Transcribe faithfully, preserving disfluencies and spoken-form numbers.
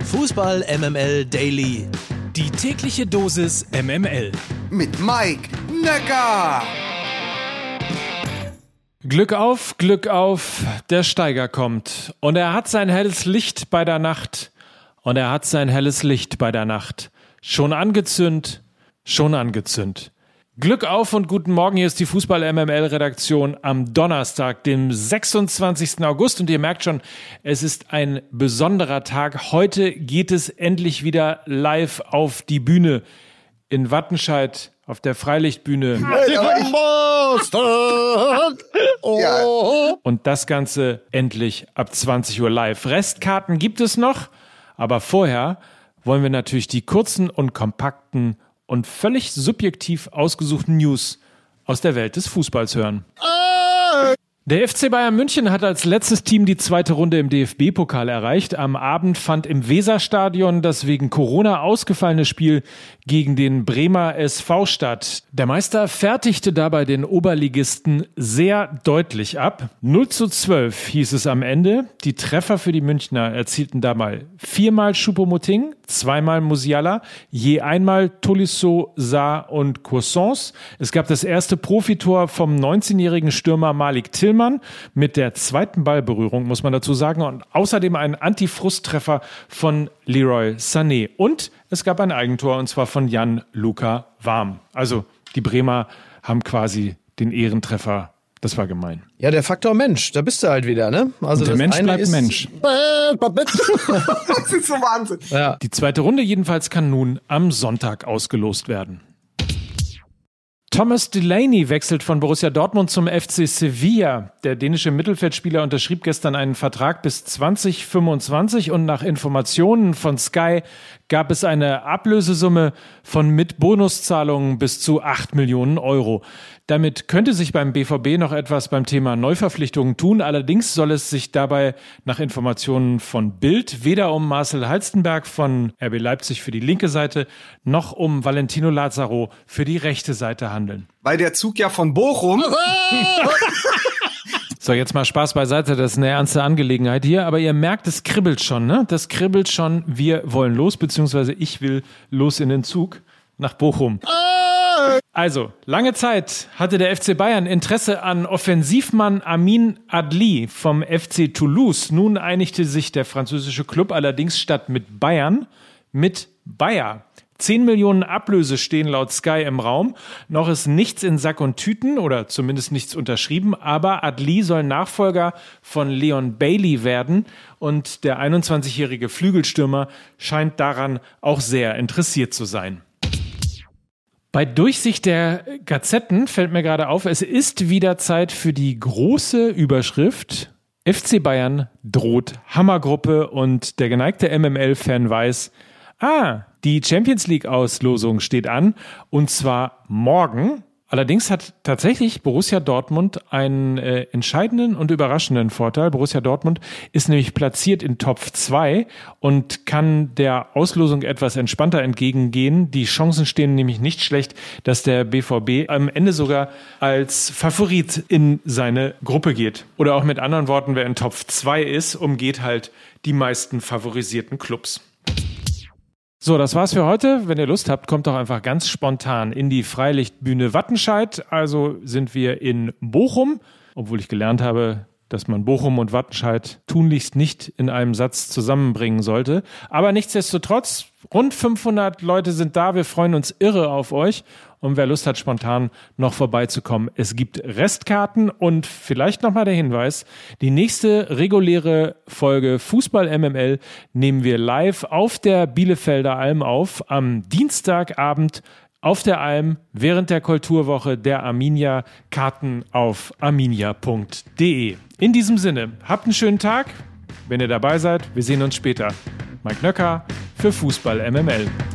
Fußball M M L Daily. Die tägliche Dosis M M L. Mit Mike Nöcker. Glück auf, Glück auf, der Steiger kommt. Und er hat sein helles Licht bei der Nacht. Und er hat sein helles Licht bei der Nacht. Schon angezündet, schon angezündet. Glück auf und guten Morgen, hier ist die Fußball-M M L-Redaktion am Donnerstag, dem sechsundzwanzigsten August. Und ihr merkt schon, es ist ein besonderer Tag. Heute geht es endlich wieder live auf die Bühne in Wattenscheid auf der Freilichtbühne. Hey, oh. Ja. Und das Ganze endlich ab zwanzig Uhr live. Restkarten gibt es noch, aber vorher wollen wir natürlich die kurzen und kompakten und völlig subjektiv ausgesuchten News aus der Welt des Fußballs hören. Der F C Bayern München hat als letztes Team die zweite Runde im D F B-Pokal erreicht. Am Abend fand im Weserstadion das wegen Corona ausgefallene Spiel gegen den Bremer S V statt. Der Meister fertigte dabei den Oberligisten sehr deutlich ab. null zu zwölf hieß es am Ende. Die Treffer für die Münchner erzielten dabei viermal Choupo-Moting, zweimal Musiala, je einmal Tolisso, Sarr und Cousins. Es gab das erste Profitor vom neunzehnjährigen Stürmer Malik Tillmann mit der zweiten Ballberührung, muss man dazu sagen, und außerdem einen Anti-Frust-Treffer von Leroy Sané. Und es gab ein Eigentor, und zwar von Jan-Luca Warm. Also die Bremer haben quasi den Ehrentreffer. Das war gemein. Ja, der Faktor Mensch, da bist du halt wieder, ne? Also und der das Mensch eine bleibt ist Mensch. Das ist so Wahnsinn. Ja. Die zweite Runde jedenfalls kann nun am Sonntag ausgelost werden. Thomas Delaney wechselt von Borussia Dortmund zum F C Sevilla. Der dänische Mittelfeldspieler unterschrieb gestern einen Vertrag bis zwanzig fünfundzwanzig und nach Informationen von Sky gab es eine Ablösesumme von mit Bonuszahlungen bis zu acht Millionen Euro. Damit könnte sich beim B V B noch etwas beim Thema Neuverpflichtungen tun. Allerdings soll es sich dabei nach Informationen von Bild weder um Marcel Halstenberg von R B Leipzig für die linke Seite noch um Valentino Lazaro für die rechte Seite handeln. Weil der Zug ja von Bochum... So, jetzt mal Spaß beiseite, das ist eine ernste Angelegenheit hier, aber ihr merkt, es kribbelt schon, ne? Das kribbelt schon, wir wollen los, beziehungsweise ich will los in den Zug nach Bochum. Also, lange Zeit hatte der F C Bayern Interesse an Offensivmann Amin Adli vom F C Toulouse. Nun einigte sich der französische Klub allerdings statt mit Bayern mit Bayer. zehn Millionen Ablöse stehen laut Sky im Raum. Noch ist nichts in Sack und Tüten oder zumindest nichts unterschrieben, aber Adli soll Nachfolger von Leon Bailey werden und der einundzwanzigjährige Flügelstürmer scheint daran auch sehr interessiert zu sein. Bei Durchsicht der Gazetten fällt mir gerade auf, es ist wieder Zeit für die große Überschrift F C Bayern droht Hammergruppe und der geneigte M M L-Fan weiß, ah, die Champions-League-Auslosung steht an und zwar morgen. Allerdings hat tatsächlich Borussia Dortmund einen äh, entscheidenden und überraschenden Vorteil. Borussia Dortmund ist nämlich platziert in Top zwei und kann der Auslosung etwas entspannter entgegengehen. Die Chancen stehen nämlich nicht schlecht, dass der B V B am Ende sogar als Favorit in seine Gruppe geht. Oder auch mit anderen Worten, wer in Top zwei ist, umgeht halt die meisten favorisierten Clubs. So, das war's für heute. Wenn ihr Lust habt, kommt doch einfach ganz spontan in die Freilichtbühne Wattenscheid. Also sind wir in Bochum, obwohl ich gelernt habe, dass man Bochum und Wattenscheid tunlichst nicht in einem Satz zusammenbringen sollte. Aber nichtsdestotrotz, rund fünfhundert Leute sind da. Wir freuen uns irre auf euch. Und wer Lust hat, spontan noch vorbeizukommen, es gibt Restkarten und vielleicht nochmal der Hinweis, die nächste reguläre Folge Fußball M M L nehmen wir live auf der Bielefelder Alm auf, am Dienstagabend auf der Alm während der Kulturwoche der Arminia. Karten auf arminia punkt de. In diesem Sinne, habt einen schönen Tag, wenn ihr dabei seid. Wir sehen uns später. Mike Nöcker für Fußball M M L.